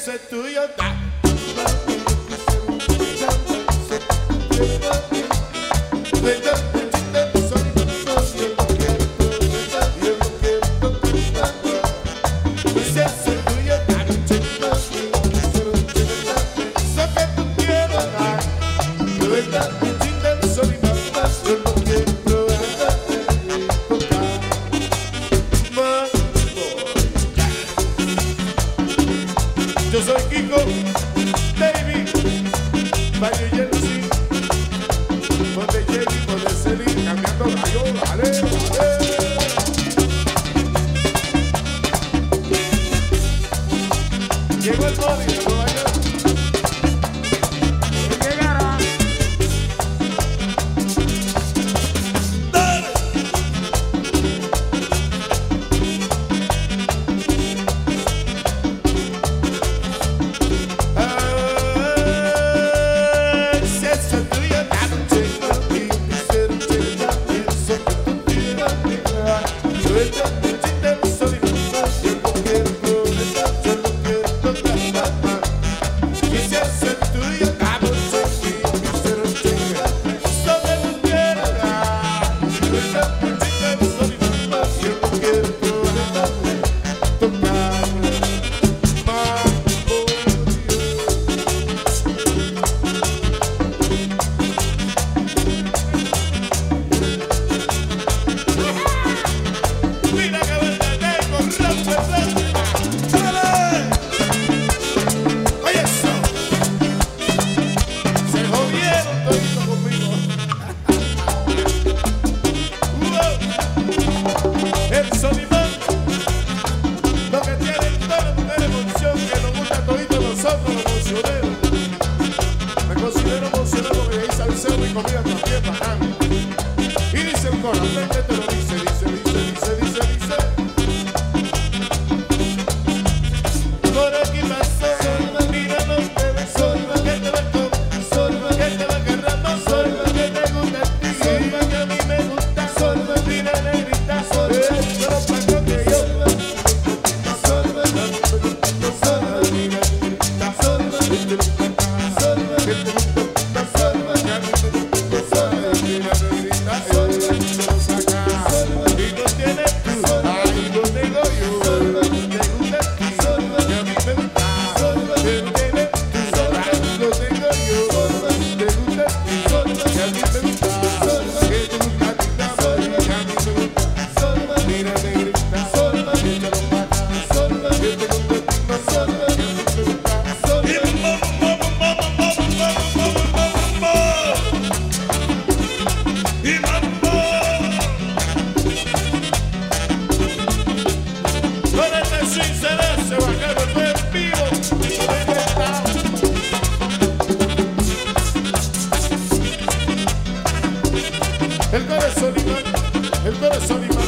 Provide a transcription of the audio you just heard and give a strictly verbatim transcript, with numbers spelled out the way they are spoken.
eso es tuyo, da. Yo soy Kiko, David, Valle Jersey, Ponte Jerry, Ponte Celi, cambiando rayo, dale, dale. Llegó el Bobby de Nueva York. Llegará. Dale. Me considero emocionado porque ahí salseo mi comida también bajando. Y dice el coro, frente te lo dice, dice, dice, dice, dice, dice. Por aquí pasó, mira los bebés, solva que te va con, solva que te va agarrando, solva que te gusta a ti, solva que a mí me gusta, solva, mira negrita, solva, yo lo pago que yo, solva, solva, mira negrita, solva, el corazón imán, el corazón imán.